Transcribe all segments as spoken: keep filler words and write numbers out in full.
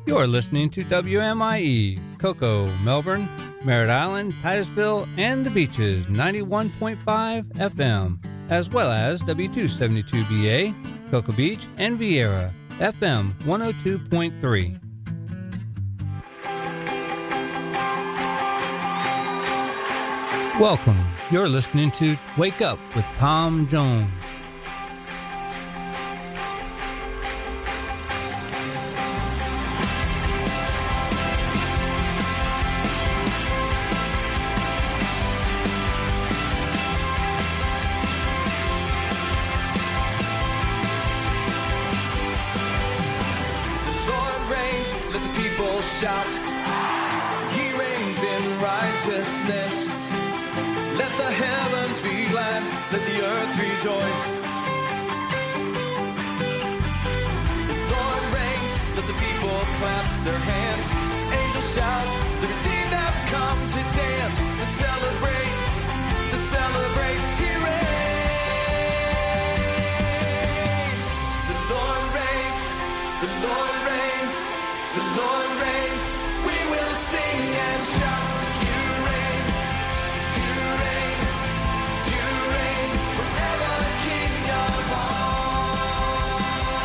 You're listening to W M I E, Cocoa, Melbourne, Merritt Island, Titusville, and the Beaches, ninety-one point five F M, as well as W two seventy-two B A, Cocoa Beach, and Vieira, F M one oh two point three. Welcome. You're listening to Wake Up with Tom Jones. Shout, He reigns in righteousness. Let the heavens be glad, let the earth rejoice. The Lord reigns, let the people clap their hands. Angels shout, the redeemed have come to dance, to celebrate, to celebrate. He reigns. The Lord reigns, the Lord reigns, the Lord reigns. We will sing and shout. You reign, you reign, you reign forever, King of all.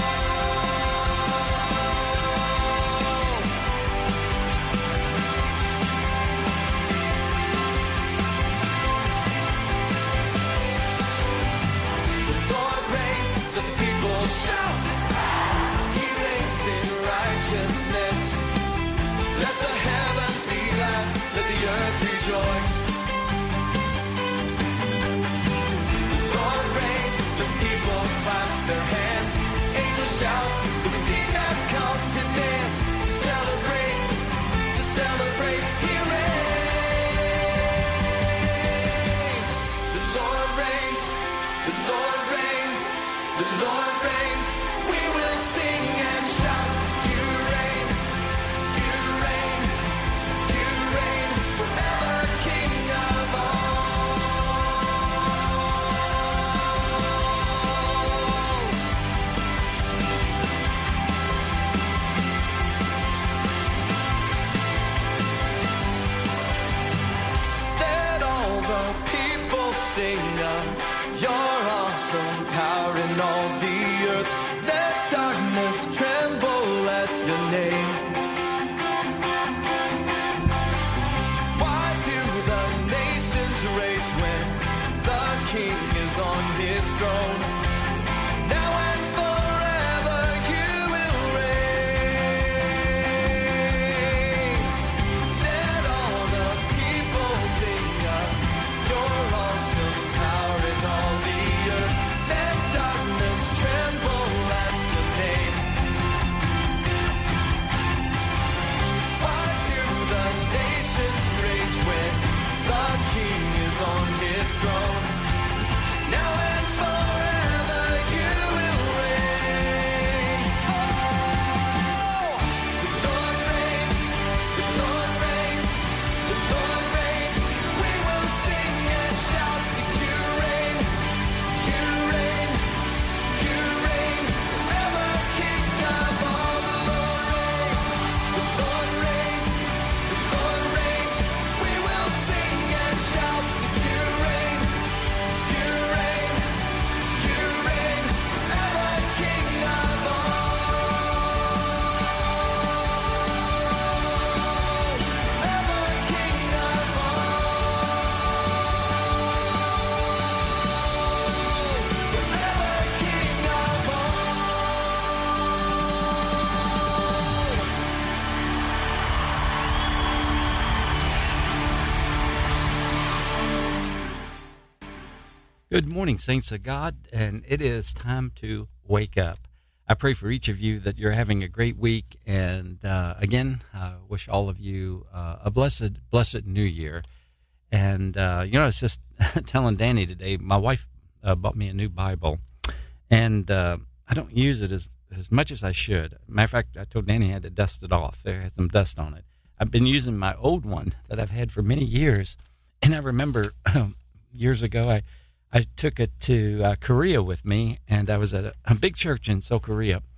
The Lord reigns, let the people shout. He reigns in righteousness. Let the heavens be glad, let the earth rejoice. The Lord reigns, let the people clap their hands. Angels shout, the redeemed have come to dance, to celebrate, to celebrate. He reigns. The Lord reigns, the Lord reigns, the Lord reigns. We will sing and shout. You reign, you reign, you reign forever, King of all. Let all the people sing of your awesome power in all the earth. Let darkness tremble at your name. Why do the nations rage when the King is on his throne? Now and forever you will reign. Let all the people sing of your awesome power in all the earth. Let darkness tremble at your name. Why do the nations rage when the King is on his throne? Now and forever you will reign. Oh, the Lord reigns, the Lord reigns, the Lord reigns. We will sing and shout that you reign, you reign, you reign forever, King of all. The Lord reigns, the Lord reigns, the Lord reigns. We will sing and shout that you reign, you reign, you reign forever, King of all. Forever, King of Good morning, saints of God, and it is time to wake up. I pray for each of you that you're having a great week, and uh, again, I wish all of you uh, a blessed, blessed New Year. And uh, you know, I was just telling Danny today, my wife uh, bought me a new Bible, and uh, I don't use it as as much as I should. Matter of fact, I told Danny I had to dust it off. There had some dust on it. I've been using my old one that I've had for many years, and I remember years ago I. I took it to uh, Korea with me, and I was at a, a big church in Seoul, Korea,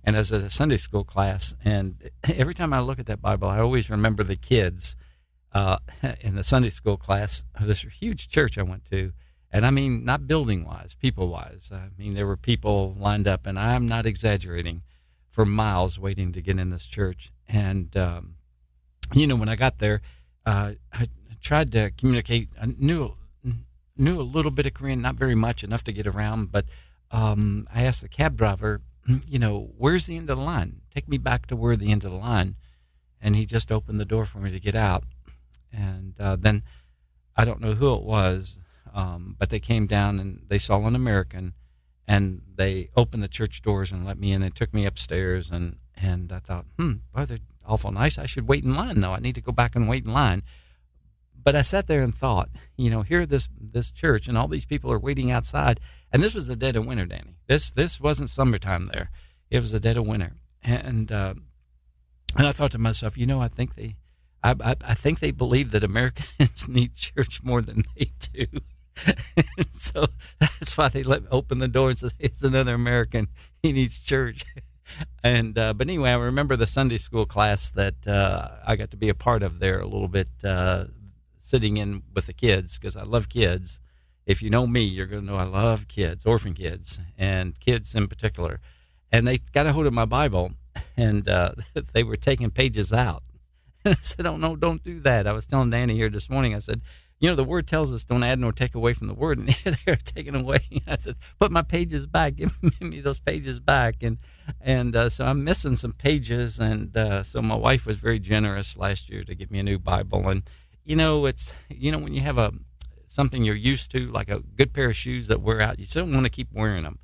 and I was at a Sunday school class, and every time I look at that Bible, I always remember the kids uh, in the Sunday school class of this huge church I went to. And I mean, not building-wise, people-wise. I mean, there were people lined up, and I'm not exaggerating, for miles waiting to get in this church. And, um, you know, when I got there, uh, I tried to communicate. I knew, knew a little bit of Korean, not very much, enough to get around. But um, I asked the cab driver, you know, where's the end of the line? Take me back to where the end of the line. And he just opened the door for me to get out. And uh, then I don't know who it was, um, but they came down and they saw an American, and they opened the church doors and let me in and took me upstairs. And, and I thought, hmm, boy, they're awful nice. I should wait in line, though. I need to go back and wait in line. But I sat there and thought, you know, here this this church, and all these people are waiting outside. And this was the dead of winter, Danny. This this wasn't summertime there. It was the dead of winter. And uh, and I thought to myself, you know, I think they, I, I, I think they believe that Americans need church more than they do. So that's why they let open the doors and say, it's another American. He needs church. And uh, but anyway, I remember the Sunday school class that uh, I got to be a part of there a little bit, uh, sitting in with the kids, because I love kids. If you know me, you're going to know I love kids, orphan kids, and kids in particular. And they got a hold of my Bible, and uh, they were taking pages out. And I said, oh, no, don't do that. I was telling Danny here this morning, I said, you know, the Word tells us don't add nor take away from the Word, and they're taking away. I said, put my pages back. Give me those pages back. And and uh, so I'm missing some pages, and uh, so my wife was very generous last year to give me a new Bible. And, you know, it's, you know, when you have a something you're used to, like a good pair of shoes that wear out, you still want to keep wearing them.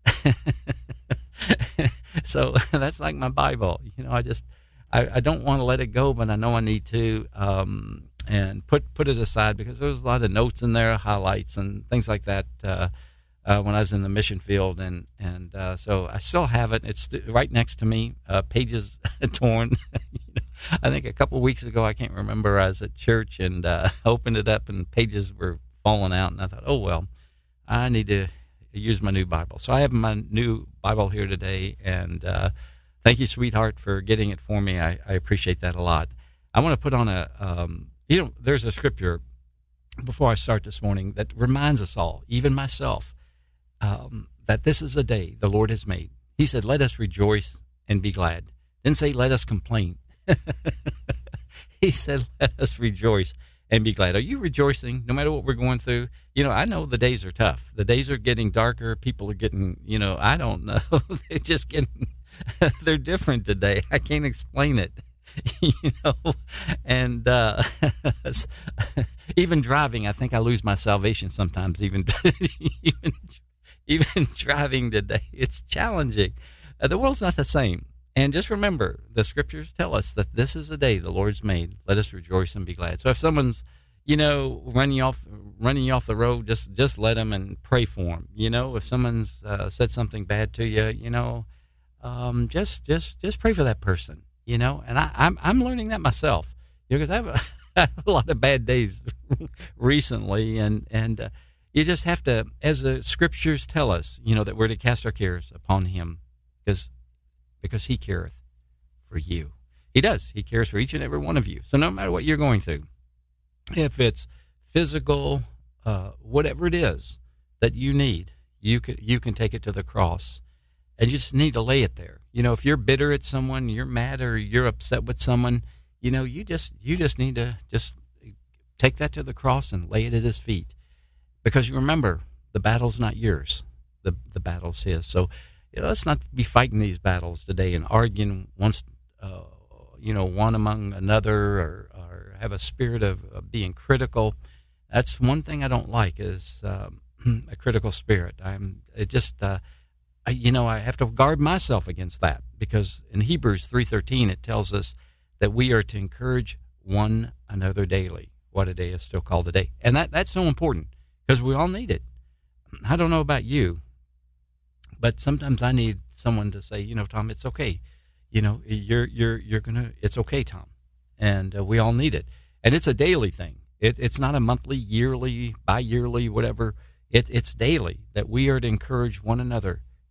So that's like my Bible. You know, I just, I, I don't want to let it go, but I know I need to. Um, and put put it aside, because there was a lot of notes in there, highlights and things like that uh, uh, when I was in the mission field. And, and uh, so I still have it. It's right next to me, uh, pages torn. You know, I think a couple of weeks ago, I can't remember, I was at church and uh, opened it up and pages were falling out. And I thought, oh, well, I need to use my new Bible. So I have my new Bible here today. And uh, thank you, sweetheart, for getting it for me. I, I appreciate that a lot. I want to put on a... Um, You know, there's a scripture before I start this morning that reminds us all, even myself, um, that this is a day the Lord has made. He said, let us rejoice and be glad. Didn't say, let us complain. He said, let us rejoice and be glad. Are you rejoicing no matter what we're going through? You know, I know the days are tough. The days are getting darker. People are getting, you know, I don't know. They're just getting, they're different today. I can't explain it. You know, and uh, even driving, I think I lose my salvation sometimes. Even even even driving today, it's challenging. Uh, the world's not the same. And just remember, the scriptures tell us that this is a day the Lord's made. Let us rejoice and be glad. So if someone's, you know, running you off running you off the road, just just let them and pray for them. You know, if someone's uh, said something bad to you, you know, um, just just just pray for that person. You know, and I, I'm I'm learning that myself, you know, because I have, a, I have a lot of bad days recently, and and uh, you just have to, as the scriptures tell us, you know, that we're to cast our cares upon Him, because because He careth for you. He does. He cares for each and every one of you. So no matter what you're going through, if it's physical, uh, whatever it is that you need, you can you can take it to the cross. And you just need to lay it there. You know, if you're bitter at someone, you're mad, or you're upset with someone, you know, you just you just need to just take that to the cross and lay it at His feet. Because you remember, the battle's not yours. The the battle's His. So, you know, let's not be fighting these battles today and arguing once, uh, you know, one among another, or, or have a spirit of, of being critical. That's one thing I don't like, is um, a critical spirit. I'm it just. Uh, I, you know, I have to guard myself against that, because in Hebrews three thirteen it tells us that we are to encourage one another daily. What a day is still called a day. And that, that's so important, because we all need it. I don't know about you, but sometimes I need someone to say, you know, Tom, it's okay. You know, you're you're you're gonna. It's okay, Tom, and uh, we all need it. And it's a daily thing. It, it's not a monthly, yearly, bi-yearly, whatever. It, it's daily that we are to encourage one another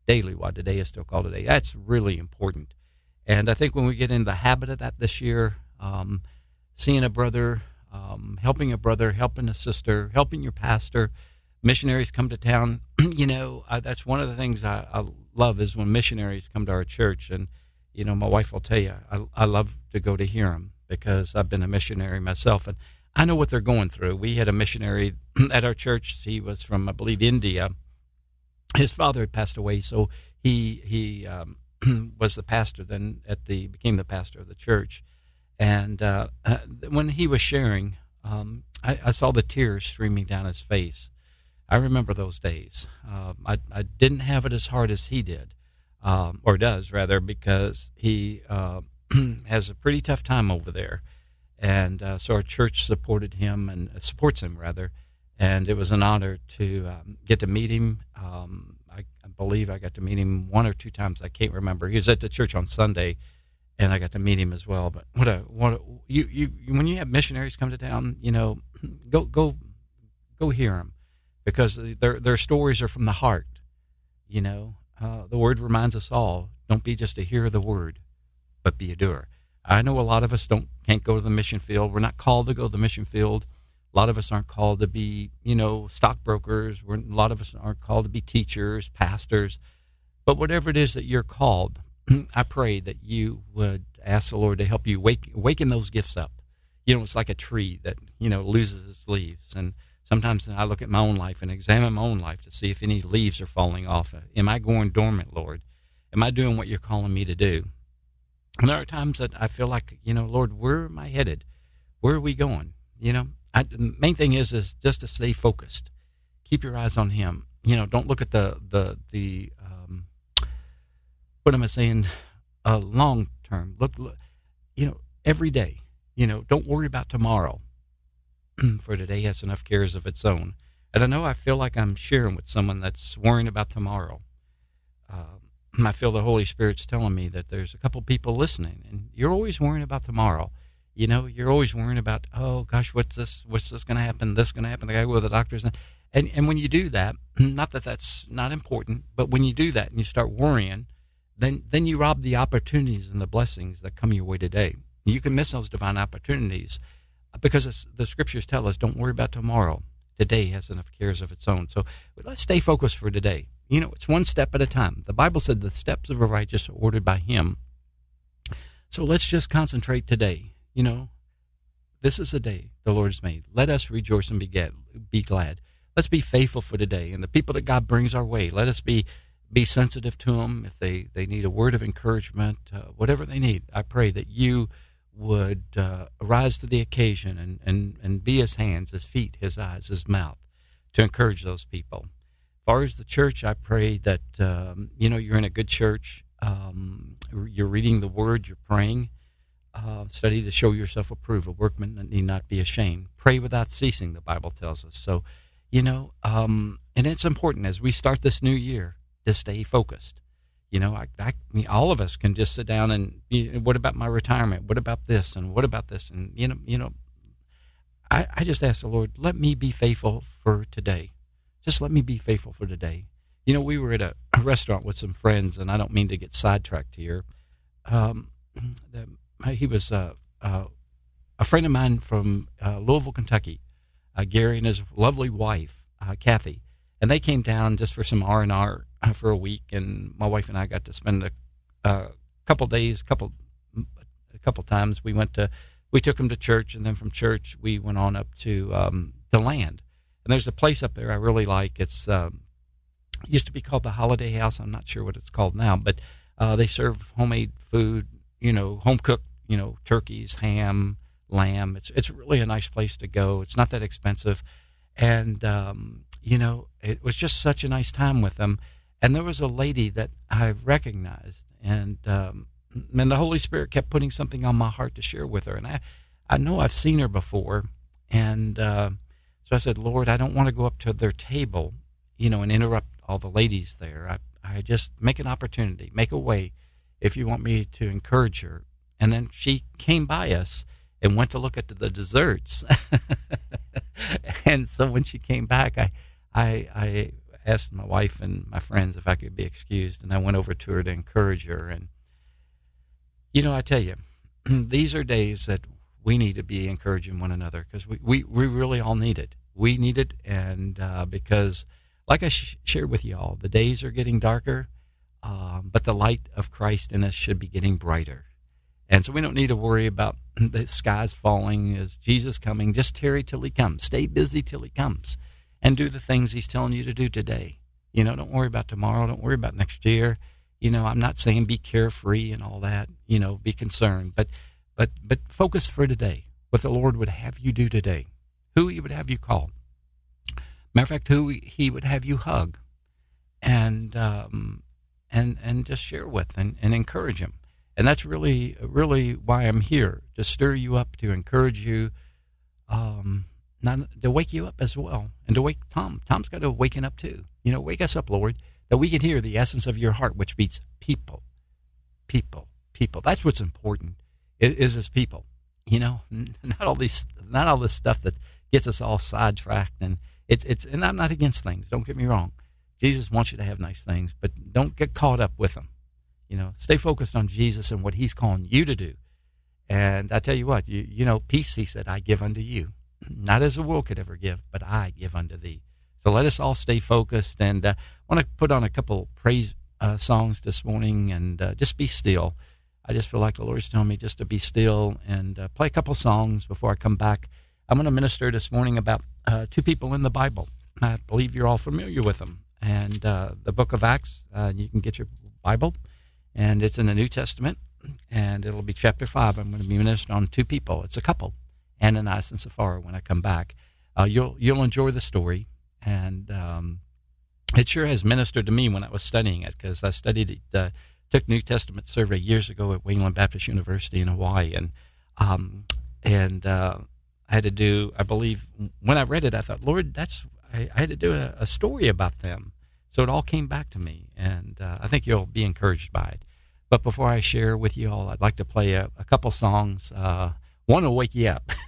daily while today is still called today. That's really important. And I think when we get in the habit of that this year, um, seeing a brother, um, helping a brother, helping a sister, helping your pastor, missionaries come to town. you know, I, that's one of the things I, I love is when missionaries come to our church. And, you know, my wife will tell you, I, I love to go to hear them because I've been a missionary myself. And I know what they're going through. We had a missionary at our church. He was from, I believe, India. His father had passed away, so he he um, was the pastor then at the became the pastor of the church. And uh, uh, when he was sharing, um, I, I saw the tears streaming down his face. I remember those days. Uh, I I didn't have it as hard as he did, um, or does rather, because he uh, has a pretty tough time over there. And uh, so our church supported him and uh, supports him rather. And it was an honor to um, get to meet him. Um, I, I believe I got to meet him one or two times. I can't remember. He was at the church on Sunday, and I got to meet him as well. But what a what a, you you when you have missionaries come to town, you know, go go go hear them, because their their stories are from the heart. You know, uh, the word reminds us all: don't be just a hearer of the word, but be a doer. I know a lot of us don't can't go to the mission field. We're not called to go to the mission field. A lot of us aren't called to be, you know, stockbrokers. We're, a lot of us aren't called to be teachers, pastors. But whatever it is that you're called, I pray that you would ask the Lord to help you wake, waken those gifts up. You know, it's like a tree that, you know, loses its leaves. And sometimes I look at my own life and examine my own life to see if any leaves are falling off. Am I going dormant, Lord? Am I doing what you're calling me to do? And there are times that I feel like, you know, Lord, where am I headed? Where are we going? You know? I, the main thing is is just to stay focused. Keep your eyes on Him. You know, don't look at the the the um, what am I saying? Uh, long term. Look, look, you know, every day. You know, don't worry about tomorrow. For today has enough cares of its own. And I know I feel like I'm sharing with someone that's worrying about tomorrow. Uh, I feel the Holy Spirit's telling me that there's a couple people listening, and you're always worrying about tomorrow. You know, you're always worrying about, oh, gosh, what's this What's this going to happen? This going to happen? I got to go to the doctors. And, and and when you do that, not that that's not important, but when you do that and you start worrying, then, then you rob the opportunities and the blessings that come your way today. You can miss those divine opportunities because it's, the scriptures tell us, don't worry about tomorrow. Today has enough cares of its own. So let's stay focused for today. You know, it's one step at a time. The Bible said the steps of a righteous are ordered by Him. So let's just concentrate today. You know, this is the day the Lord has made. Let us rejoice and be glad. Be glad. Let's be faithful for today. And the people that God brings our way, let us be be sensitive to them. If they, they need a word of encouragement, uh, whatever they need, I pray that you would uh, arise to the occasion and, and, and be His hands, His feet, His eyes, His mouth to encourage those people. As far as the church, I pray that, um, you know, you're in a good church. Um, you're reading the Word, you're praying. Uh, study to show yourself approved, a workman that need not be ashamed. Pray without ceasing, the Bible tells us. So, you know, um, and it's important as we start this new year to stay focused. You know, I, I mean, all of us can just sit down and, you know, what about my retirement? What about this? And what about this? And, you know, you know, I, I just ask the Lord, let me be faithful for today. Just let me be faithful for today. You know, we were at a, a restaurant with some friends, and I don't mean to get sidetracked here. Um, the, He was uh, uh, a friend of mine from uh, Louisville, Kentucky, uh, Gary and his lovely wife, uh, Kathy. And they came down just for some R and R for a week, and my wife and I got to spend a, a couple days, couple a couple times. We went to, we took them to church, and then from church we went on up to um, the land. And there's a place up there I really like. It's um, it used to be called the Holiday House. I'm not sure what it's called now, but uh, they serve homemade food, you know, home cooked, you know, turkeys, ham, lamb. It's it's really a nice place to go. It's not that expensive. And, um, you know, it was just such a nice time with them. And there was a lady that I recognized, and um, and the Holy Spirit kept putting something on my heart to share with her. And I, I know I've seen her before. And uh, so I said, Lord, I don't want to go up to their table, you know, and interrupt all the ladies there. I, I just make an opportunity, make a way if you want me to encourage her. And then she came by us and went to look at the desserts. And so when she came back, I, I, I asked my wife and my friends if I could be excused, and I went over to her to encourage her. And, you know, I tell you, these are days that we need to be encouraging one another because we, we, we really all need it. We need it, and uh, because, like I sh- shared with you all, the days are getting darker, um, but the light of Christ in us should be getting brighter. And so we don't need to worry about the skies falling. Is Jesus coming? Just tarry till he comes. Stay busy till he comes and do the things he's telling you to do today. You know, don't worry about tomorrow. Don't worry about next year. You know, I'm not saying be carefree and all that. You know, be concerned. But but but focus for today, what the Lord would have you do today, who he would have you call. Matter of fact, who he would have you hug and um, and and just share with and, and encourage him. And that's really, really why I'm here, to stir you up, to encourage you, um, not to wake you up as well, and to wake Tom. Tom's got to waken up too. You know, wake us up, Lord, that we can hear the essence of your heart, which beats people, people, people. That's what's important. Is, is his people. You know, not all these, not all this stuff that gets us all sidetracked. And it's, it's, and I'm not against things. Don't get me wrong. Jesus wants you to have nice things, but don't get caught up with them. You know, stay focused on Jesus and what he's calling you to do. And I tell you what, you you know, peace, he said, I give unto you. Not as the world could ever give, but I give unto thee. So let us all stay focused. And I uh, want to put on a couple praise uh, songs this morning and uh, just be still. I just feel like the Lord's telling me just to be still and uh, play a couple songs before I come back. I'm going to minister this morning about uh, two people in the Bible. I believe you're all familiar with them. And uh, the book of Acts, uh, you can get your Bible. And it's in the New Testament, and it'll be chapter five. I'm going to be ministering on two people. It's a couple, Ananias and Sapphira, when I come back. Uh, you'll you'll enjoy the story, and um, it sure has ministered to me when I was studying it, because I studied it, uh, took New Testament survey years ago at Wayland Baptist University in Hawaii, and um, and uh, I had to do, I believe, when I read it, I thought, Lord, that's I, I had to do a, a story about them. So it all came back to me, and uh, I think you'll be encouraged by it. But before I share with you all, I'd like to play a, a couple songs. Uh, one will wake you up.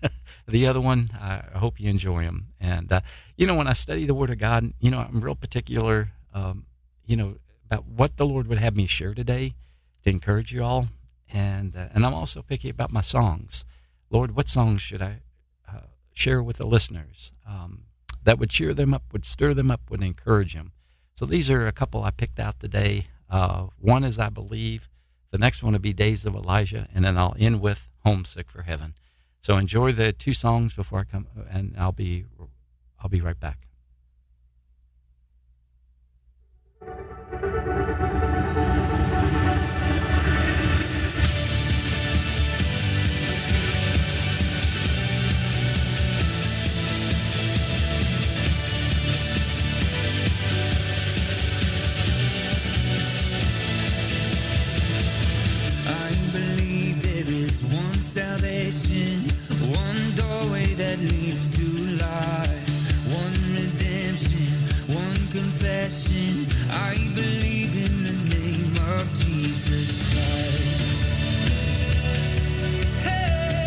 The other one, I hope you enjoy them. And, uh, you know, when I study the Word of God, you know, I'm real particular, um, you know, about what the Lord would have me share today to encourage you all. And uh, and I'm also picky about my songs. Lord, what songs should I uh, share with the listeners um, that would cheer them up, would stir them up, would encourage them? So these are a couple I picked out today. Uh, one is I Believe. The next one will be Days of Elijah. And then I'll end with Homesick for Heaven. So enjoy the two songs before I come, and I'll be, I'll be right back. Salvation, one doorway that leads to life, one redemption, one confession. I believe in the name of Jesus Christ. Hey!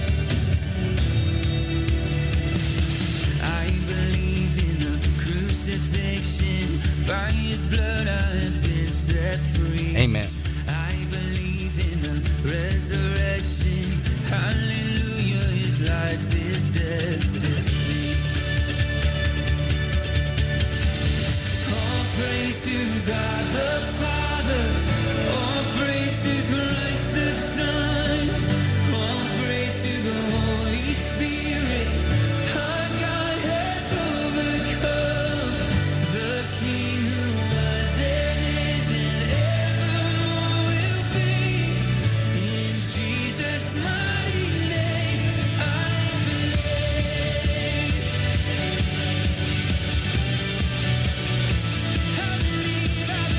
I believe in the crucifixion. By his blood I have been set free. Amen. I believe in the resurrection. Hallelujah, his life is destiny. All praise to God the Father. All praise to Christ the Son. All praise to the Holy Spirit. Our God has overcome. The King who was and is and evermore will be. In Jesus' mighty name, I believe. I believe, I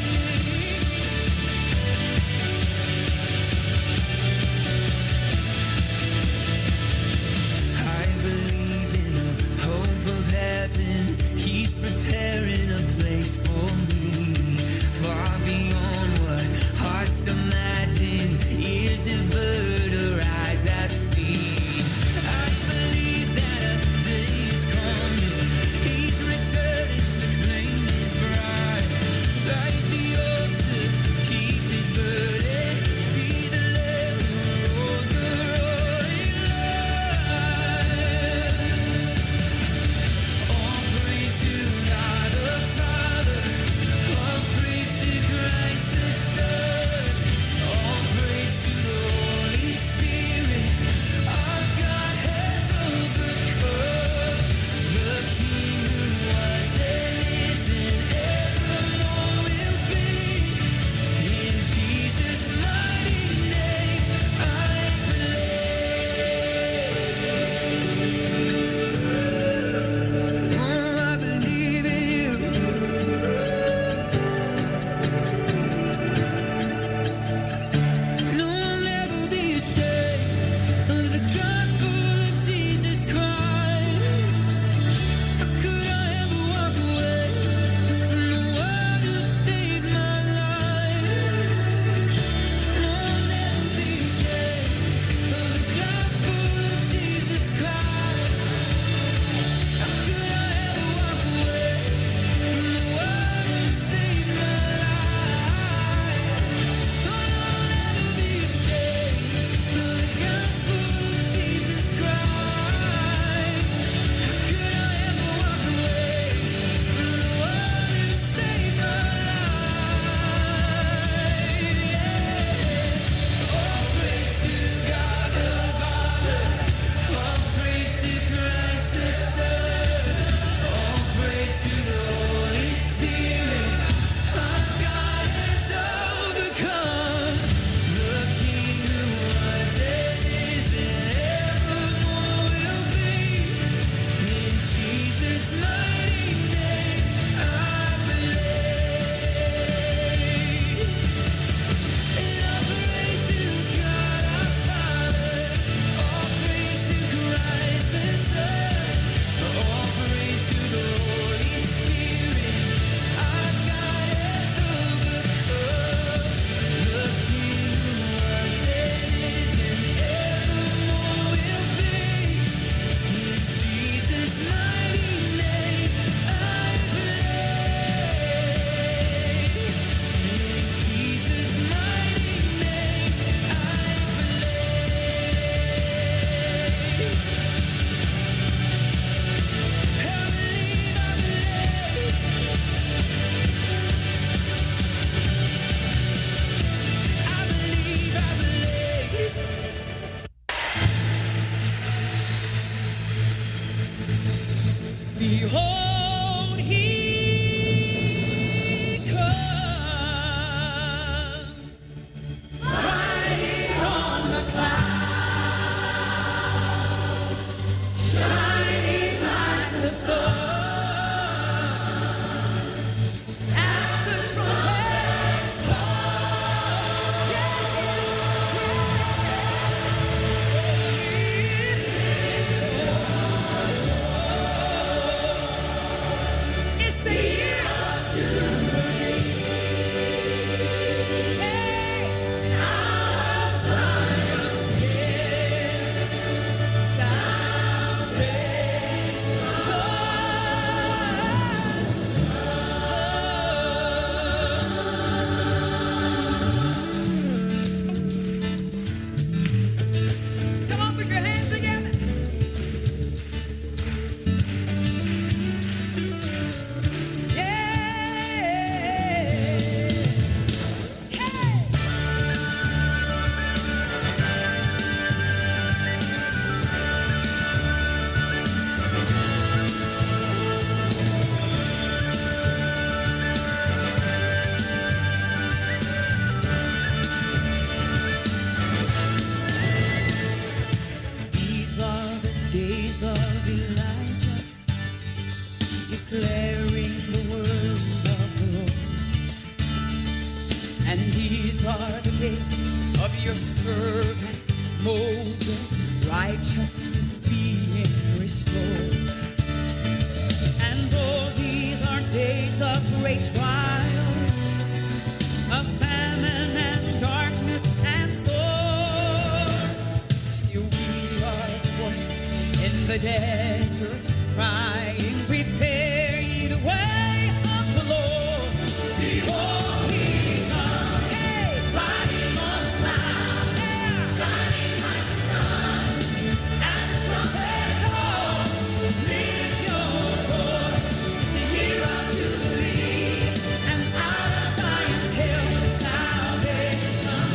servant Moses, righteousness being restored. And though these are days of great trial, of famine and darkness and sword, still we are a voice in the desert, crying, prepare ye the way of the Lord. Behold, he comes, hey, riding on clouds, yeah, shining like the sun, and the trumpet calls, lift your voice, the year of Jubilee, and out of Zion's hill salvation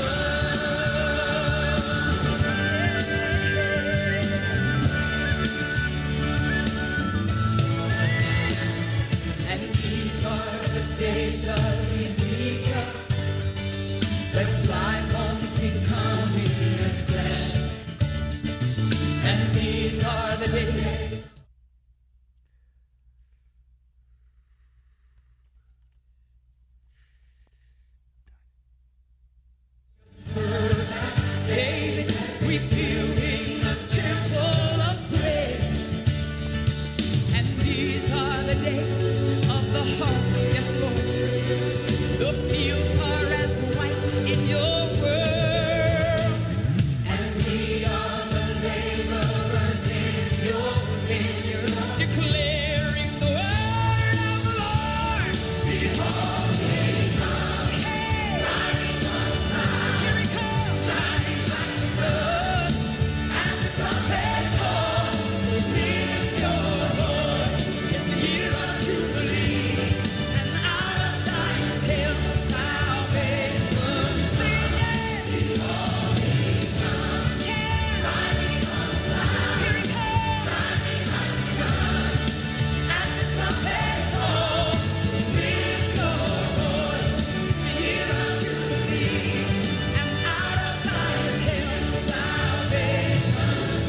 comes. And these are the days of Ezekiel, the dry bones becoming as flesh. And these are the days. David rebuilding the temple of praise. And these are the days of the harvest, yes, Lord. The fields are as white in your world. And we are the laborers in your vineyard, declaring the word of the Lord. Behold, he comes, hey, riding on clouds, here he comes, shining like the sun, and the trumpet calls, lift your voice, it's the year of Jubilee, and out of Zion's hill salvation singing. Behold, he comes, yeah, riding on clouds, here he comes, shining like the sun, and the trumpet calls, lift your voice, it's the year of Jubilee, and out of Zion's hill salvation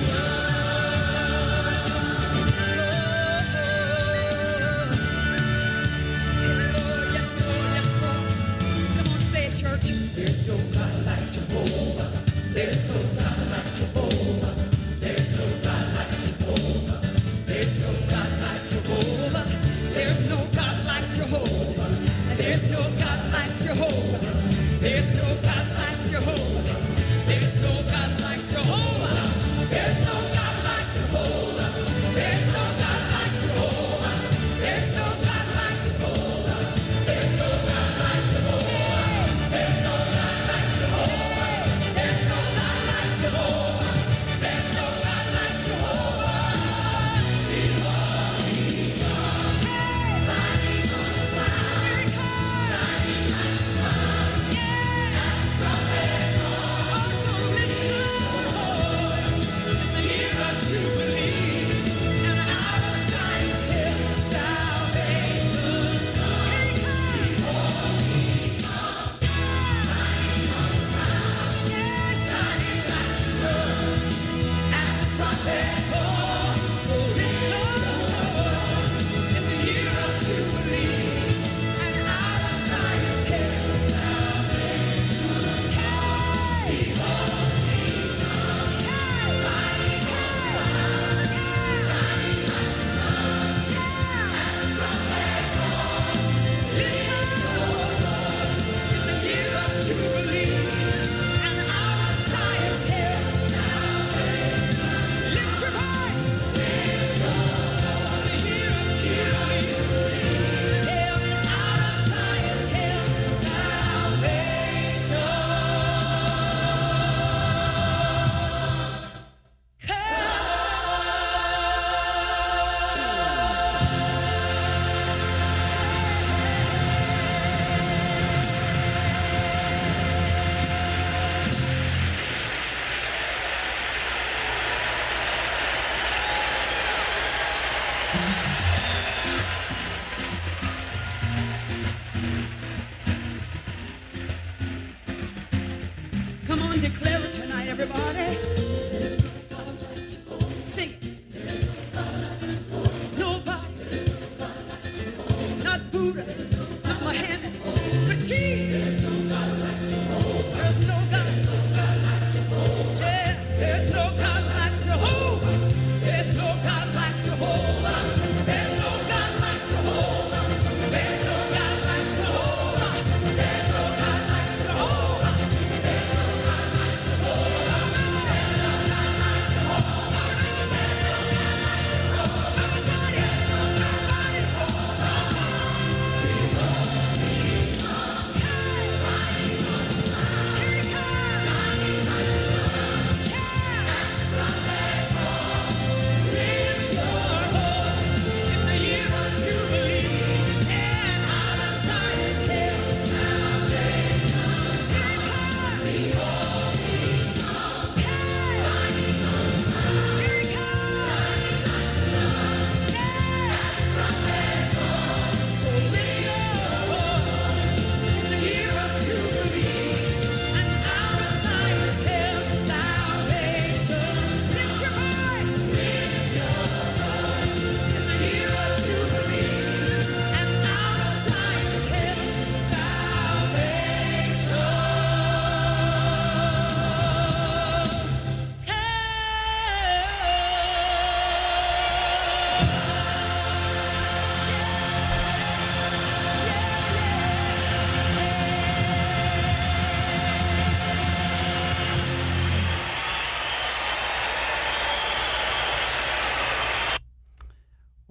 Lord, yes, Lord, yes, Lord. Come on, say it, church. There's no God like Jehovah. There's no God like Jehovah. There's no God like Jehovah. There's no God like Jehovah. There's no God like Jehovah. There's no God like Jehovah. There's no God like Jehovah. There's no God like Jehovah. There's no God like Jehovah. There's no God like Jehovah. There's no God like Jehovah. There's no God like Jehovah. There's no God like Jehovah. There's no God like Jehovah. There's no God like Jehovah. Behold, he comes, riding on clouds, here he comes, shining like the sun, yeah, and the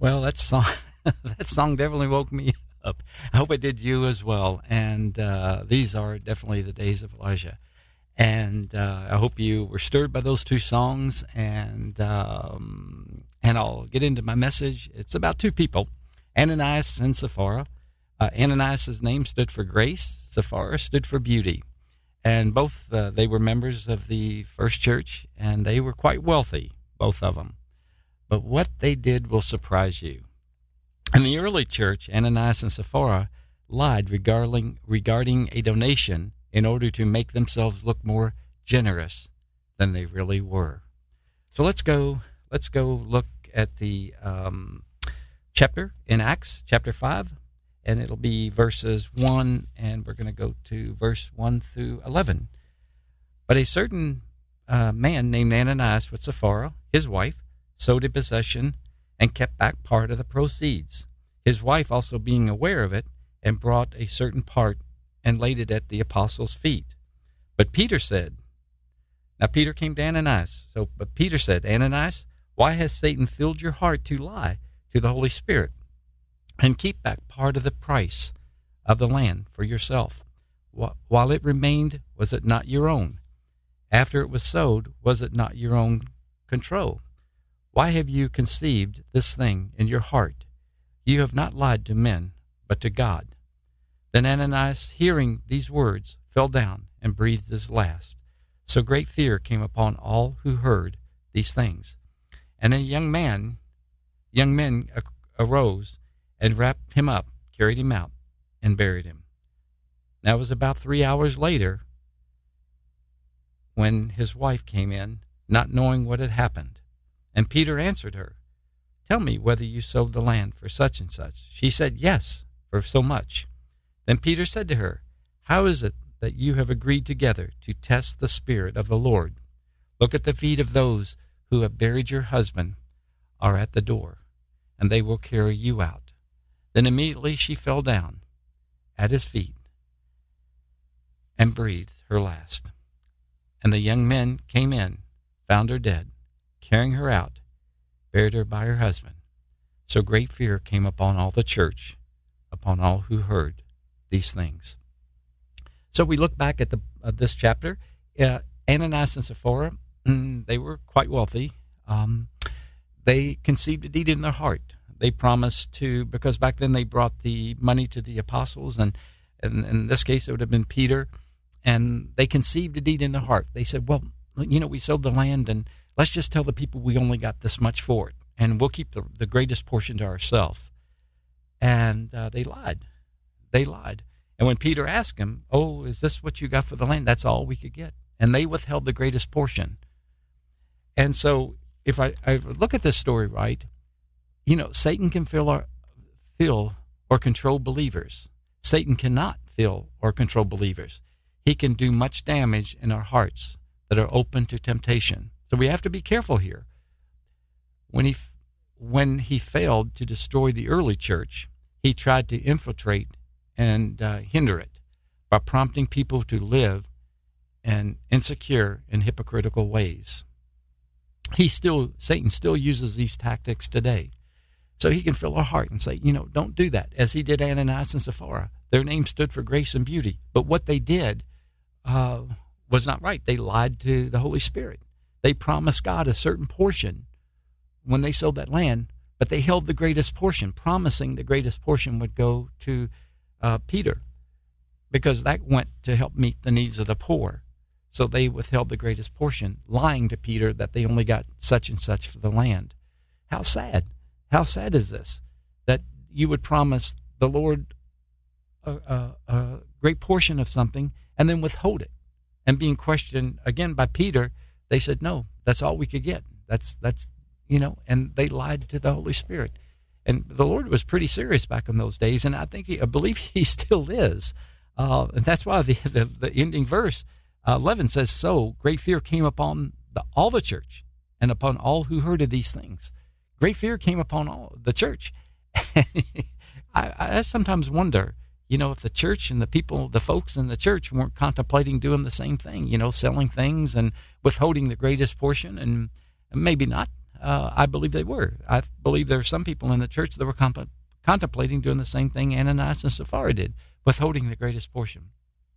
Well, that song, that song definitely woke me up. I hope it did you as well. And uh, these are definitely the days of Elijah. And uh, I hope you were stirred by those two songs. And um, and I'll get into my message. It's about two people, Ananias and Sapphira. Uh, Ananias' name stood for grace. Sapphira stood for beauty. And both, uh, they were members of the first church, and they were quite wealthy, both of them. But what they did will surprise you. In the early church, Ananias and Sapphira lied regarding, regarding a donation in order to make themselves look more generous than they really were. So let's go, let's go look at the um, chapter in Acts, chapter five. And it'll be verses one, and we're going to go to verse one through eleven. But a certain uh, man named Ananias with Sapphira, his wife, sold a possession and kept back part of the proceeds. His wife also being aware of it, and brought a certain part and laid it at the apostles' feet. But Peter said, now Peter came to Ananias. So, but Peter said, Ananias, why has Satan filled your heart to lie to the Holy Spirit and keep back part of the price of the land for yourself? While it remained, was it not your own? After it was sold, was it not your own control? Why have you conceived this thing in your heart? You have not lied to men, but to God. Then Ananias, hearing these words, fell down and breathed his last. So great fear came upon all who heard these things. And a young man, young men arose and wrapped him up, carried him out, and buried him. Now it was about three hours later when his wife came in, not knowing what had happened. And Peter answered her, tell me whether you sold the land for such and such. She said, yes, for so much. Then Peter said to her, how is it that you have agreed together to test the Spirit of the Lord? Look at the feet of those who have buried your husband are at the door, and they will carry you out. Then immediately she fell down at his feet and breathed her last. And the young men came in, found her dead, carrying her out, buried her by her husband. So great fear came upon all the church, upon all who heard these things. So we look back at the uh, this chapter. Uh, Ananias and Sapphira, they were quite wealthy. Um, they conceived a deed in their heart. They promised to, because back then they brought the money to the apostles, and, and in this case it would have been Peter, and they conceived a deed in their heart. They said, well, you know, we sold the land, and let's just tell the people we only got this much for it, and we'll keep the, the greatest portion to ourselves. And uh, they lied. They lied. And when Peter asked him, oh, is this what you got for the land? That's all we could get. And they withheld the greatest portion. And so if I, I look at this story right, you know, Satan can fill or, fill or control believers. Satan cannot fill or control believers. He can do much damage in our hearts that are open to temptation. So we have to be careful here. When he, when he failed to destroy the early church, he tried to infiltrate and uh, hinder it by prompting people to live in insecure and hypocritical ways. He still, Satan still uses these tactics today. So he can fill our heart and say, you know, don't do that, as he did Ananias and Sapphira. Their name stood for grace and beauty. But what they did uh, was not right. They lied to the Holy Spirit. They promised God a certain portion when they sold that land, but they held the greatest portion, promising the greatest portion would go to uh, Peter, because that went to help meet the needs of the poor. So they withheld the greatest portion, lying to Peter that they only got such and such for the land. How sad. How sad is this, that you would promise the Lord a, a, a great portion of something and then withhold it? And being questioned again by Peter, they said, no, that's all we could get. That's, that's you know, and they lied to the Holy Spirit. And the Lord was pretty serious back in those days, and I think he, I believe he still is. Uh, and that's why the, the, the ending verse, uh, eleven, says, so great fear came upon the, all the church and upon all who heard of these things. Great fear came upon all the church. I, I sometimes wonder, you know, if the church and the people, the folks in the church weren't contemplating doing the same thing, you know, selling things and withholding the greatest portion, and, and maybe not. uh, I believe they were. I believe there are some people in the church that were comp- contemplating doing the same thing Ananias and Sapphira did, withholding the greatest portion.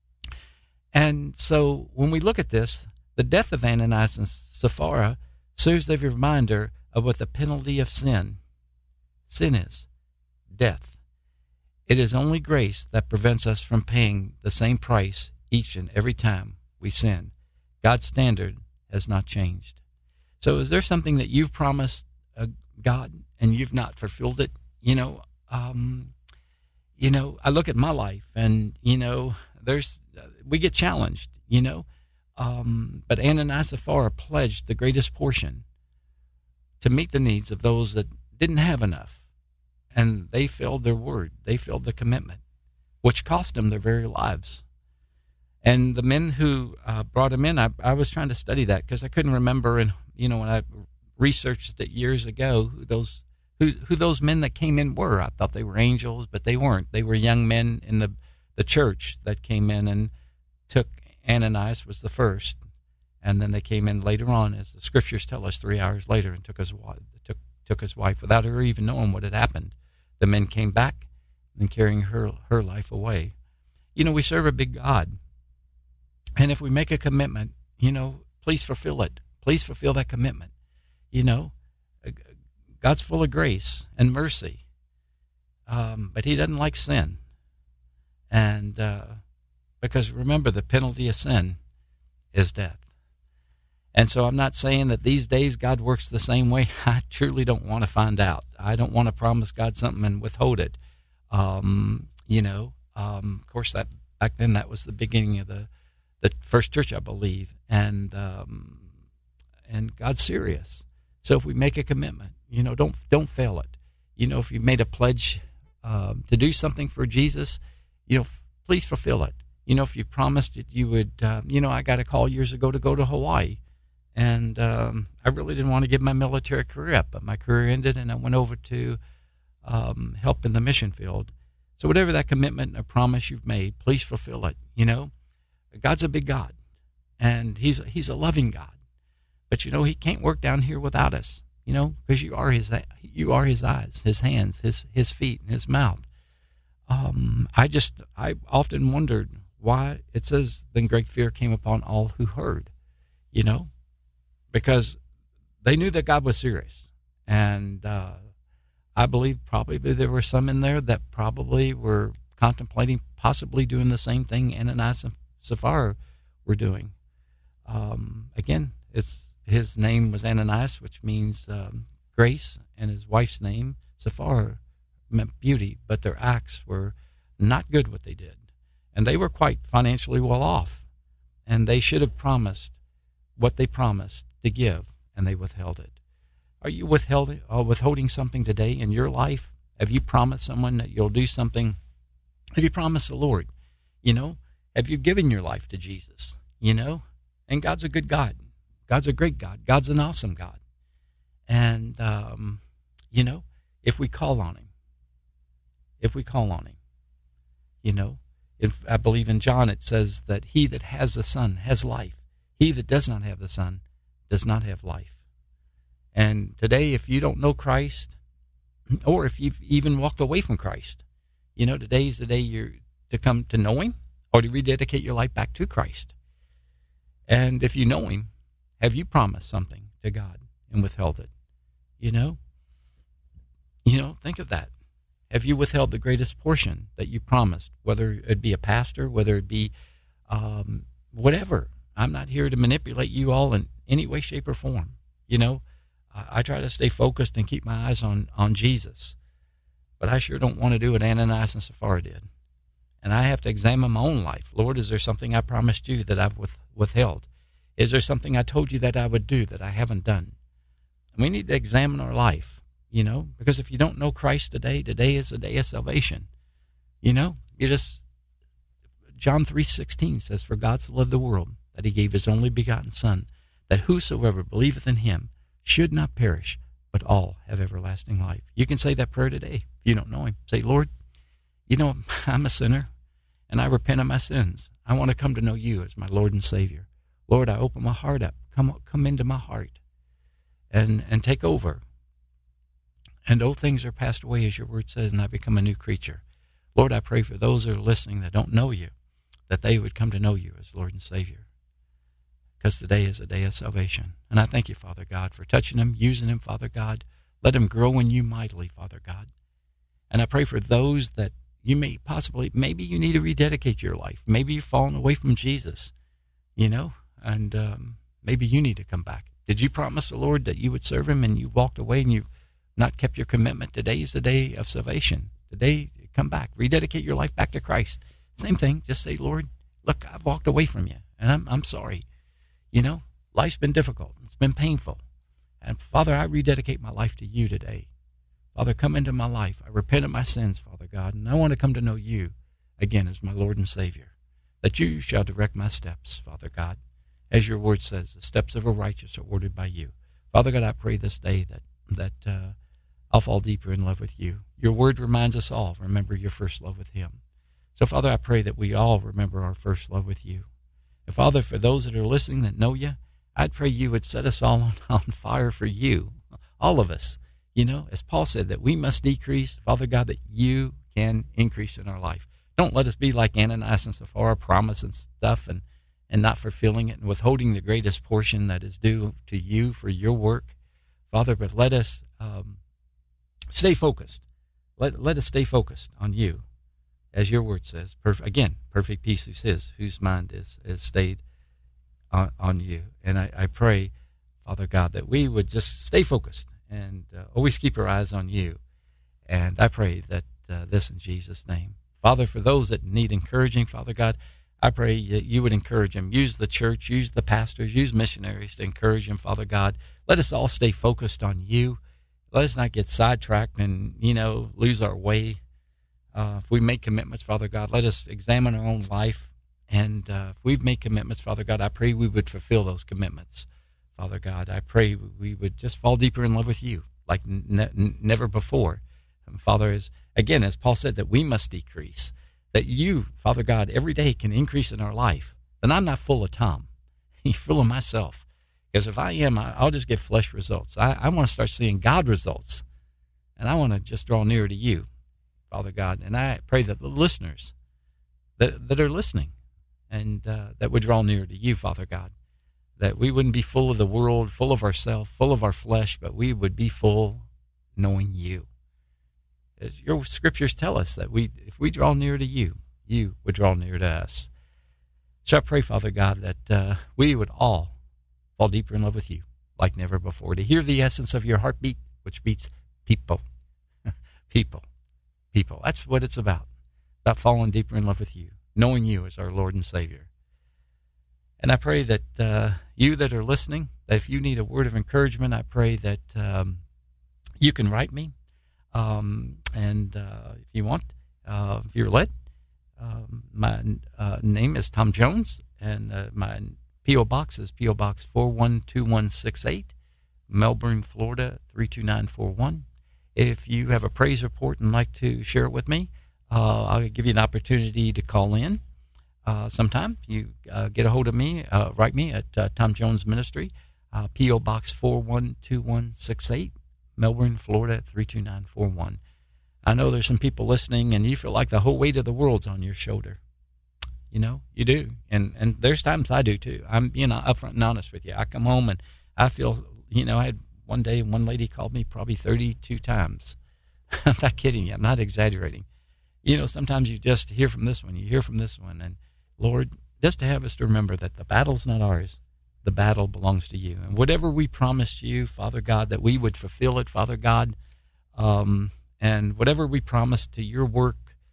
And so when we look at this, the death of Ananias and Sapphira serves as a reminder of what the penalty of sin, sin is, death. It is only grace that prevents us from paying the same price each and every time we sin. God's standard has not changed. So is there something that you've promised uh, God and you've not fulfilled it? You know, um, you know, I look at my life and, you know, there's, uh, we get challenged, you know, um, but Ananias and Sapphira pledged the greatest portion to meet the needs of those that didn't have enough. And they filled their word. They filled the commitment, which cost them their very lives. And the men who uh, brought him in, I, I was trying to study that because I couldn't remember. And, you know, when I researched it years ago, who those who who those men that came in were. I thought they were angels, but they weren't. They were young men in the, the church that came in and took Ananias was the first. And then they came in later on, as the scriptures tell us, three hours later and took his wife, took, took his wife without her even knowing what had happened. The men came back and carrying her, her life away. You know, we serve a big God. And if we make a commitment, you know, please fulfill it. Please fulfill that commitment. You know, God's full of grace and mercy, um, but he doesn't like sin. And uh, because remember, the penalty of sin is death. And so I'm not saying that these days God works the same way. I truly don't want to find out. I don't want to promise God something and withhold it. Um, you know, um, of course, that back then that was the beginning of the the first church, I believe, and um, and God's serious. So if we make a commitment, you know, don't don't fail it. You know, if you made a pledge um, to do something for Jesus, you know, f- please fulfill it. You know, if you promised that you would, uh, you know, I got a call years ago to go to Hawaii, and um, I really didn't want to give my military career up, but my career ended, and I went over to um, help in the mission field. So whatever that commitment or promise you've made, please fulfill it. You know. God's a big God, and he's he's a loving God, but you know he can't work down here without us. You know, because you are his you are his eyes, his hands, his his feet, and his mouth. Um, I just I often wondered why it says then great fear came upon all who heard. You know, because they knew that God was serious, and uh, I believe probably there were some in there that probably were contemplating possibly doing the same thing Ananias and Sapphira were doing. Um, again, it's his name was Ananias, which means um, grace, and his wife's name, Sapphira, meant beauty, but their acts were not good what they did. And they were quite financially well off, and they should have promised what they promised to give, and they withheld it. Are you withheld, uh, withholding something today in your life? Have you promised someone that you'll do something? Have you promised the Lord, you know? Have you given your life to Jesus, you know? And God's a good God. God's a great God. God's an awesome God. And, um, you know, if we call on him, if we call on him, you know, if I believe in John, it says that he that has the Son has life. He that does not have the Son does not have life. And today, if you don't know Christ, or if you've even walked away from Christ, you know, today's the day you're to come to know him, or to rededicate your life back to Christ. And if you know him, have you promised something to God and withheld it? You know? You know, think of that. Have you withheld the greatest portion that you promised, whether it be a pastor, whether it be um, whatever? I'm not here to manipulate you all in any way, shape, or form. You know, I, I try to stay focused and keep my eyes on, on Jesus. But I sure don't want to do what Ananias and Sapphira did. And I have to examine my own life. Lord, is there something I promised you that I've with, withheld? Is there something I told you that I would do that I haven't done? And we need to examine our life, you know, because if you don't know Christ today, today is the day of salvation. You know, you just, John three sixteen says, for God so loved the world that he gave his only begotten Son, that whosoever believeth in him should not perish, but all have everlasting life. You can say that prayer today if you don't know him. Say, Lord, you know, I'm a sinner, and I repent of my sins. I want to come to know you as my Lord and Savior. Lord, I open my heart up. Come, come into my heart. and, and take over. And old things are passed away, as your word says, and I become a new creature. Lord, I pray for those that are listening that don't know you, that they would come to know you as Lord and Savior. Because today is a day of salvation. And I thank you, Father God, for touching them, using them, Father God. Let them grow in you mightily, Father God. And I pray for those that you may possibly, maybe you need to rededicate your life. Maybe you've fallen away from Jesus, you know, and um, maybe you need to come back. Did you promise the Lord that you would serve him and you walked away and you've not kept your commitment? Today is the day of salvation. Today, come back. Rededicate your life back to Christ. Same thing. Just say, Lord, look, I've walked away from you, and I'm I'm sorry. You know, life's been difficult. It's been painful. And, Father, I rededicate my life to you today. Father, come into my life. I repent of my sins, Father God, and I want to come to know you again as my Lord and Savior, that you shall direct my steps, Father God. As your word says, the steps of a righteous are ordered by you. Father God, I pray this day that, that uh, I'll fall deeper in love with you. Your word reminds us all, remember your first love with him. So, Father, I pray that we all remember our first love with you. And, Father, for those that are listening that know you, I'd pray you would set us all on, on fire for you, all of us. You know, as Paul said, that we must decrease, Father God, that you can increase in our life. Don't let us be like Ananias and Sapphira, promising stuff and, and not fulfilling it and withholding the greatest portion that is due to you for your work. Father, but let us um, stay focused. Let, let us stay focused on you. As your word says, perf- again, perfect peace is his, whose mind is, is stayed on, on you. And I, I pray, Father God, that we would just stay focused and uh, always keep our eyes on you. And I pray that uh, this in Jesus' name. Father, for those that need encouraging, Father God, I pray that you would encourage them. Use the church, use the pastors, use missionaries to encourage them, Father God. Let us all stay focused on you. Let us not get sidetracked and, you know, lose our way. Uh, if we make commitments, Father God, let us examine our own life. And uh, if we've made commitments, Father God, I pray we would fulfill those commitments. Father God, I pray we would just fall deeper in love with you like ne- never before. And Father, is again, as Paul said, that we must decrease, that you, Father God, every day can increase in our life. And I'm not full of Tom. He's full of myself. Because if I am, I'll just get flesh results. I, I want to start seeing God results. And I want to just draw nearer to you, Father God. And I pray that the listeners that, that are listening and uh, that would draw nearer to you, Father God, that we wouldn't be full of the world, full of ourselves, full of our flesh, but we would be full knowing you. As your scriptures tell us that we, if we draw near to you, you would draw near to us. So I pray, Father God, that uh, we would all fall deeper in love with you like never before, to hear the essence of your heartbeat, which beats people, people, people. That's what it's about, about falling deeper in love with you, knowing you as our Lord and Savior. And I pray that uh, you that are listening, that if you need a word of encouragement, I pray that um, you can write me. Um, and uh, if you want, uh, if you're led, um, my uh, name is Tom Jones, and uh, my P O Box is P O Box four one two one six eight, Melbourne, Florida three two nine four one. If you have a praise report and like to share it with me, uh, I'll give you an opportunity to call in. Uh, sometime you uh, get a hold of me, uh, write me at uh, Tom Jones Ministry, uh, P O Box four one two one six eight, Melbourne, Florida three two nine four one. I know there's some people listening, and you feel like the whole weight of the world's on your shoulder. You know, you do, and and there's times I do too. I'm being upfront and honest with you. I come home and I feel, you know, I had one day one lady called me probably thirty-two times. I'm not kidding you. I'm not exaggerating. You know, sometimes you just hear from this one, you hear from this one, and Lord, just to have us to remember that the battle's not ours. The battle belongs to you. And whatever we promised you, Father God, that we would fulfill it, Father God. Um, and whatever we promised to your work,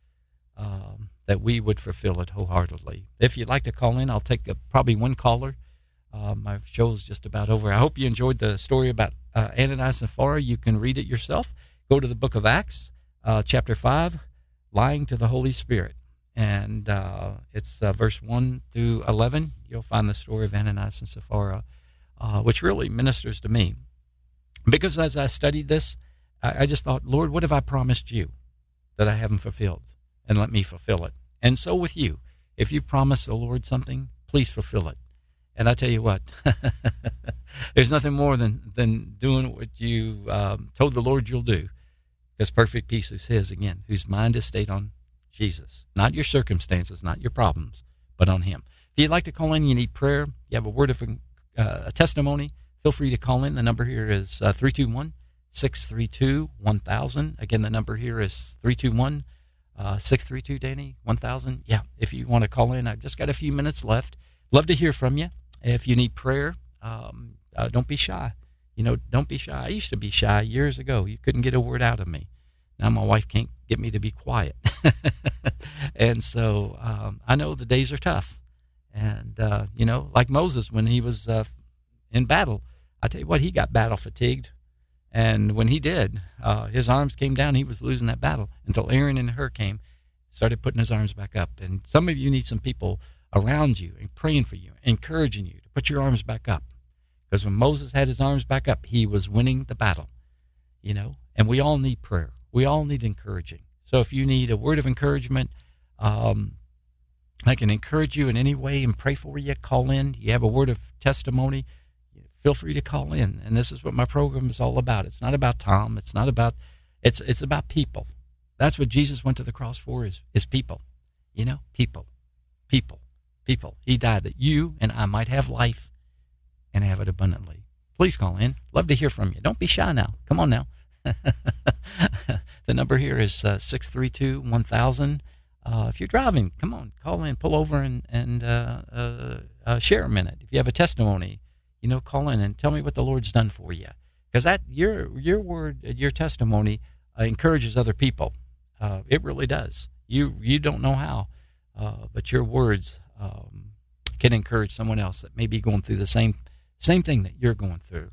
um, that we would fulfill it wholeheartedly. If you'd like to call in, I'll take a, probably one caller. Uh, my show's just about over. I hope you enjoyed the story about uh, Ananias and Sapphira. You can read it yourself. Go to the book of Acts, uh, chapter five, lying to the Holy Spirit. And uh, it's uh, verse one through eleven. You'll find the story of Ananias and Sapphira, uh, which really ministers to me. Because as I studied this, I, I just thought, Lord, what have I promised you that I haven't fulfilled? And let me fulfill it. And so with you, if you promise the Lord something, please fulfill it. And I tell you what, there's nothing more than, than doing what you um, told the Lord you'll do. Because perfect peace is his, again, whose mind is stayed on Jesus. Not your circumstances, not your problems, but on him. If you'd like to call in, you need prayer, you have a word of uh, a testimony, feel free to call in. The number here is uh, three two one, six three two, one thousand. Again, the number here is three two one, six three two, Danny, one thousand. Yeah, if you want to call in, I've just got a few minutes left. Love to hear from you. If you need prayer, um, uh, don't be shy. You know, don't be shy. I used to be shy years ago. You couldn't get a word out of me. Now my wife can't get me to be quiet. And so um, I know the days are tough. And, uh, you know, like Moses when he was uh, in battle, I tell you what, he got battle fatigued. And when he did, uh, his arms came down. He was losing that battle until Aaron and Hur came, started putting his arms back up. And some of you need some people around you and praying for you, encouraging you to put your arms back up. Because when Moses had his arms back up, he was winning the battle, you know. And we all need prayer. We all need encouraging. So if you need a word of encouragement, um, I can encourage you in any way and pray for you. Call in. You have a word of testimony, feel free to call in. And this is what my program is all about. It's not about Tom. It's not about, it's it's about people. That's what Jesus went to the cross for, is, is people. You know, people, people, people. He died that you and I might have life and have it abundantly. Please call in. Love to hear from you. Don't be shy now. Come on now. The number here is uh, six three two, one thousand. Uh, if you're driving, come on, call in, pull over, and, and uh, uh, uh, share a minute. If you have a testimony, you know, call in and tell me what the Lord's done for you. Because that your your word, your testimony uh, encourages other people. Uh, it really does. You you don't know how, uh, but your words um, can encourage someone else that may be going through the same same thing that you're going through.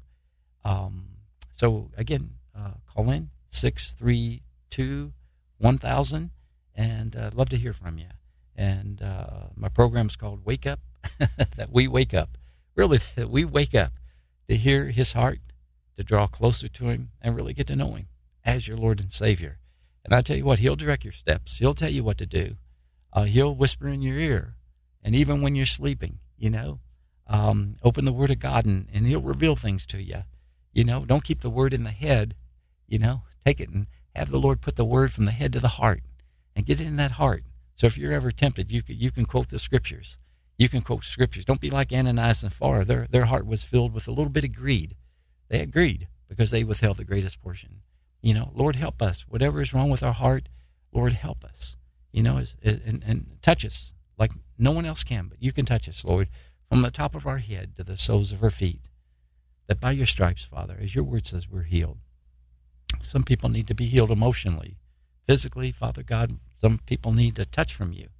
Um, so again, uh, call in six three two, one thousand, and I'd uh, love to hear from you. And uh, my program's called Wake Up, that we wake up. Really, that we wake up to hear his heart, to draw closer to him, and really get to know him as your Lord and Savior. And I tell you what, he'll direct your steps. He'll tell you what to do. Uh, he'll whisper in your ear. And even when you're sleeping, you know, um, open the Word of God and, and he'll reveal things to you. You know, don't keep the Word in the head. You know, take it and have the Lord put the Word from the head to the heart and get it in that heart. So if you're ever tempted, you can, you can quote the Scriptures. You can quote Scriptures. Don't be like Ananias and Sapphira. Their, their heart was filled with a little bit of greed. They had greed because they withheld the greatest portion. You know, Lord, help us. Whatever is wrong with our heart, Lord, help us. You know, and, and touch us like no one else can, but you can touch us, Lord, from the top of our head to the soles of our feet. That by your stripes, Father, as your word says, we're healed. Some people need to be healed emotionally, physically, Father God. Some people need a touch from you,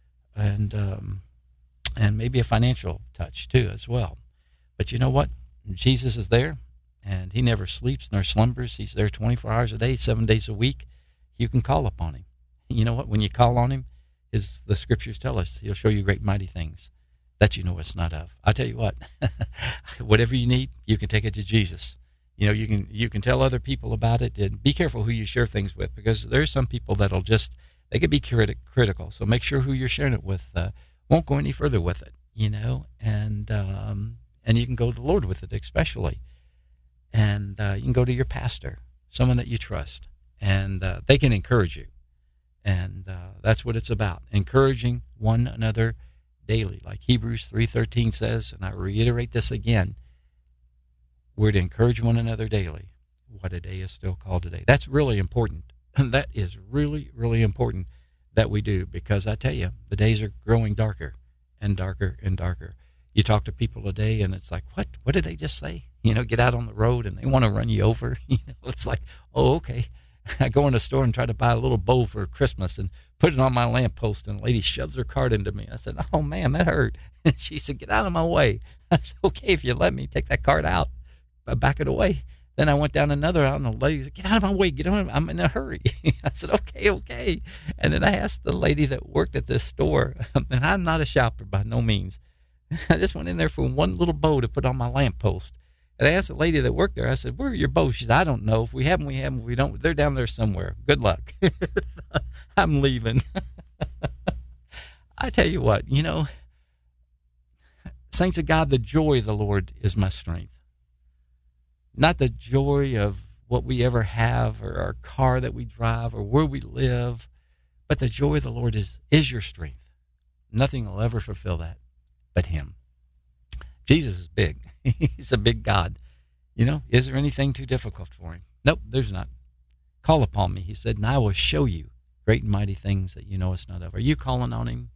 and um, and maybe a financial touch too as well. But you know what? Jesus is there. And he never sleeps nor slumbers. He's there twenty-four hours a day, seven days a week. You can call upon him. You know what? When you call on him, his, the Scriptures tell us he'll show you great mighty things that you know it's not of. I tell you what, whatever you need, you can take it to Jesus. You know, you can you can tell other people about it. And be careful who you share things with, because there's some people that'll just, they could be criti- critical. So make sure who you're sharing it with uh, won't go any further with it, you know. And, um, and you can go to the Lord with it especially. And uh, you can go to your pastor, someone that you trust, and uh, they can encourage you. And uh, that's what it's about, encouraging one another daily. Like Hebrews three thirteen says, and I reiterate this again, we're to encourage one another daily. What a day is still called today. That's really important. That is really, really important that we do, because I tell you, the days are growing darker and darker and darker. You talk to people today, and it's like, what? What did they just say? You know, get out on the road, and they want to run you over. You know, it's like, oh, okay. I go in the store and try to buy a little bow for Christmas and put it on my lamppost, and a lady shoves her cart into me. I said, oh, man, that hurt. And she said, get out of my way. I said, okay, if you let me take that cart out, back it away. Then I went down another out, and the lady said, get out of my way. Get on. I'm in a hurry. I said, okay, okay. And then I asked the lady that worked at this store, and I'm not a shopper by no means. I just went in there for one little bow to put on my lamppost. And I asked the lady that worked there, I said, where are your bows? She said, I don't know. If we have them, we have them. If we don't, they're down there somewhere. Good luck. I'm leaving. I tell you what, you know, Saints of God, the joy of the Lord is my strength. Not the joy of what we ever have or our car that we drive or where we live, but the joy of the Lord is, is your strength. Nothing will ever fulfill that but him. Jesus is big. He's a big God. You know, is there anything too difficult for him? Nope, there's not. Call upon me, he said, and I will show you great and mighty things that you know it's not of. Are you calling on him?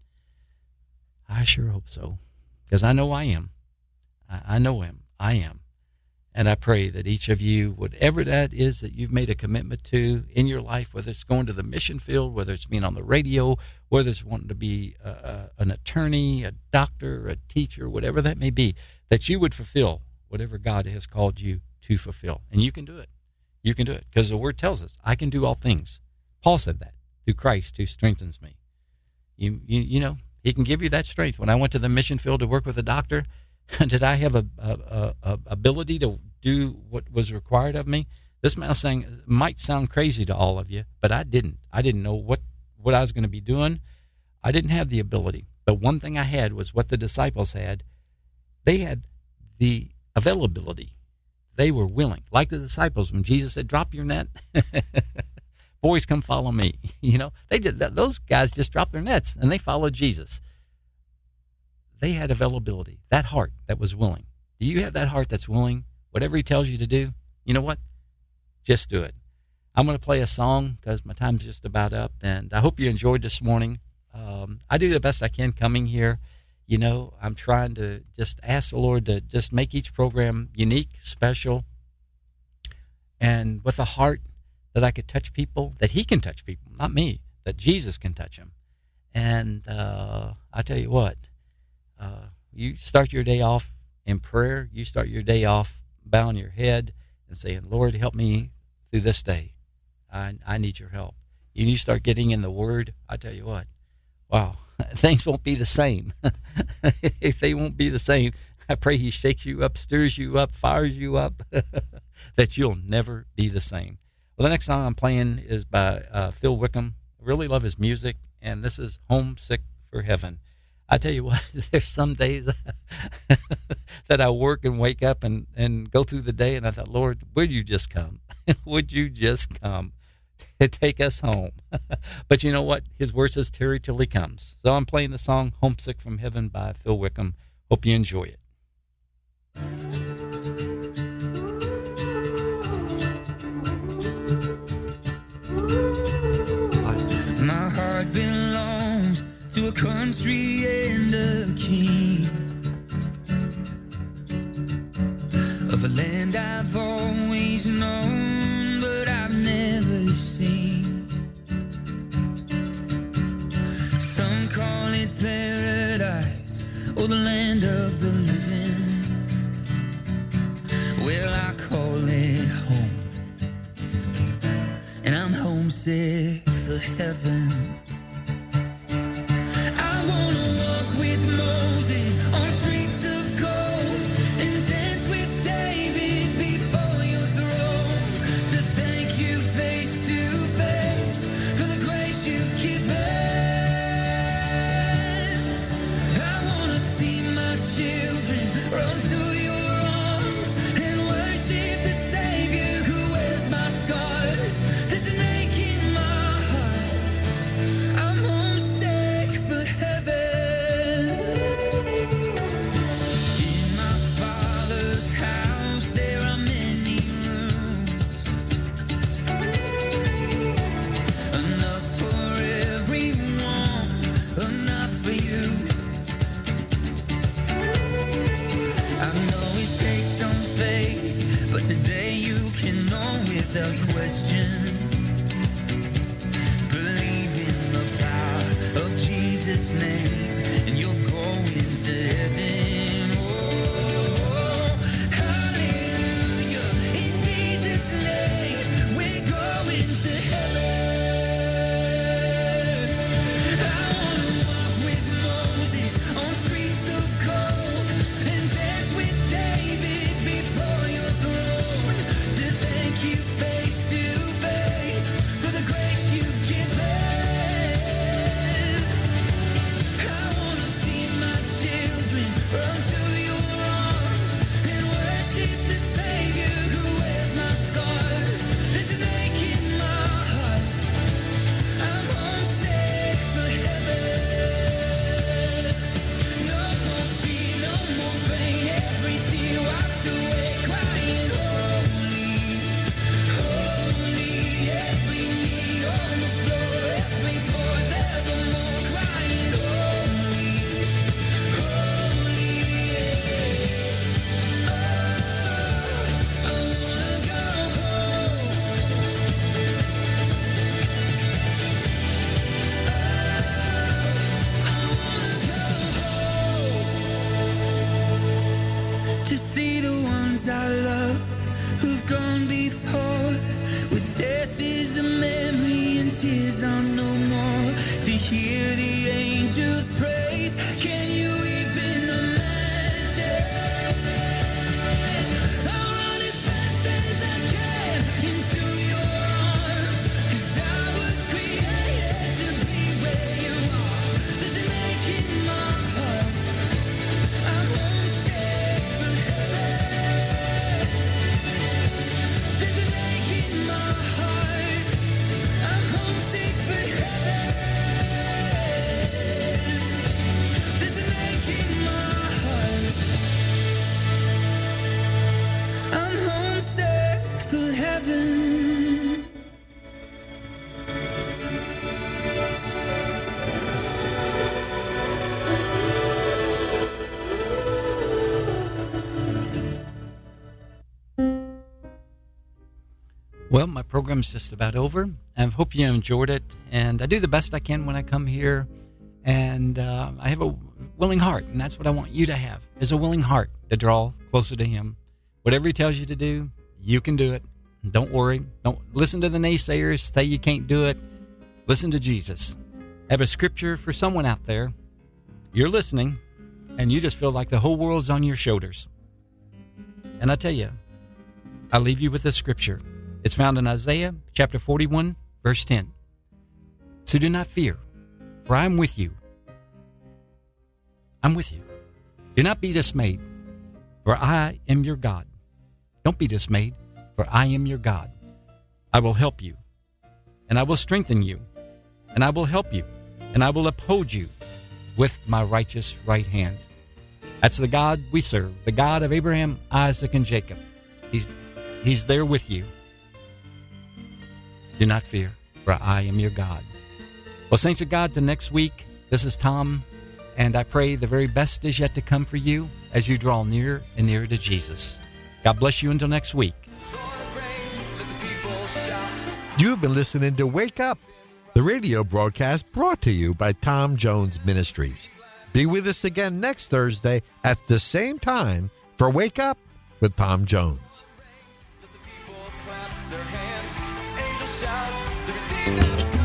I sure hope so, because I know I am. I, I know him. I am. And I pray that each of you, whatever that is that you've made a commitment to in your life, whether it's going to the mission field, whether it's being on the radio, whether it's wanting to be a, a, an attorney, a doctor, a teacher, whatever that may be, that you would fulfill whatever God has called you to fulfill. And you can do it. You can do it, because the Word tells us, I can do all things. Paul said that, through Christ who strengthens me. You, you, you know, he can give you that strength. When I went to the mission field to work with a doctor, did I have a, a, a ability to do what was required of me? This might sound, might sound crazy to all of you, but I didn't. I didn't know what, what I was going to be doing. I didn't have the ability. But one thing I had was what the disciples had. They had the availability. They were willing. Like the disciples, when Jesus said, drop your net, boys, come follow me. You know, they did that. Those guys just dropped their nets and they followed Jesus. They had availability, that heart that was willing. Do you have that heart that's willing? Whatever he tells you to do, you know what? Just do it. I'm going to play a song because my time's just about up, and I hope you enjoyed this morning. Um, I do the best I can coming here. You know, I'm trying to just ask the Lord to just make each program unique, special, and with a heart that I could touch people, that he can touch people, not me, that Jesus can touch them. And uh, I tell you what, uh, you start your day off in prayer. You start your day off bowing your head and saying, Lord, help me through this day. I, I need your help. And you start getting in the Word, I tell you what, wow, things won't be the same. If they won't be the same, I pray he shakes you up, stirs you up, fires you up, that you'll never be the same. Well, the next song I'm playing is by uh, Phil Wickham. I really love his music, and this is Homesick for Heaven. I tell you what, there's some days that I work and wake up and, and go through the day, and I thought, Lord, would you just come? Would you just come to take us home? But you know what? His word says, tarry till he comes. So I'm playing the song Homesick from Heaven by Phil Wickham. Hope you enjoy it. My heart belongs to a country and a king, of a land I've always known but I've never seen. Some call it paradise or the land of the living. Well, I call it home, and I'm homesick for heaven. Face to face for the grace you've given. before, where death is a memory and tears are no more. To hear the angels praise, can you even imagine? I'll run as fast as I can into your arms, 'cause I was created to be where you are. There's an ache in my heart, I'm homesick for heaven. There's an ache in my heart, I'm homesick for heaven. There's an ache in my heart, I'm homesick for heaven. Well, my program's just about over. I hope you enjoyed it, and I do the best I can when I come here, and uh, I have a willing heart, and that's what I want you to have, is a willing heart to draw closer to Him. Whatever He tells you to do, you can do it. Don't worry. Don't listen to the naysayers say you can't do it. Listen to Jesus. I have a scripture for someone out there. You're listening, and you just feel like the whole world's on your shoulders. And I tell you, I leave you with this scripture. It's found in Isaiah chapter forty-one, verse ten. So do not fear, for I am with you. I'm with you. Do not be dismayed, for I am your God. Don't be dismayed, for I am your God. I will help you, and I will strengthen you, and I will help you, and I will uphold you with my righteous right hand. That's the God we serve, the God of Abraham, Isaac, and Jacob. He's, he's there with you. Do not fear, for I am your God. Well, saints of God, to next week, this is Tom, and I pray the very best is yet to come for you as you draw nearer and nearer to Jesus. God bless you until next week. You've been listening to Wake Up, the radio broadcast brought to you by Tom Jones Ministries. Be with us again next Thursday at the same time for Wake Up with Tom Jones. Let the people clap their hands, angels shout, the redeemed.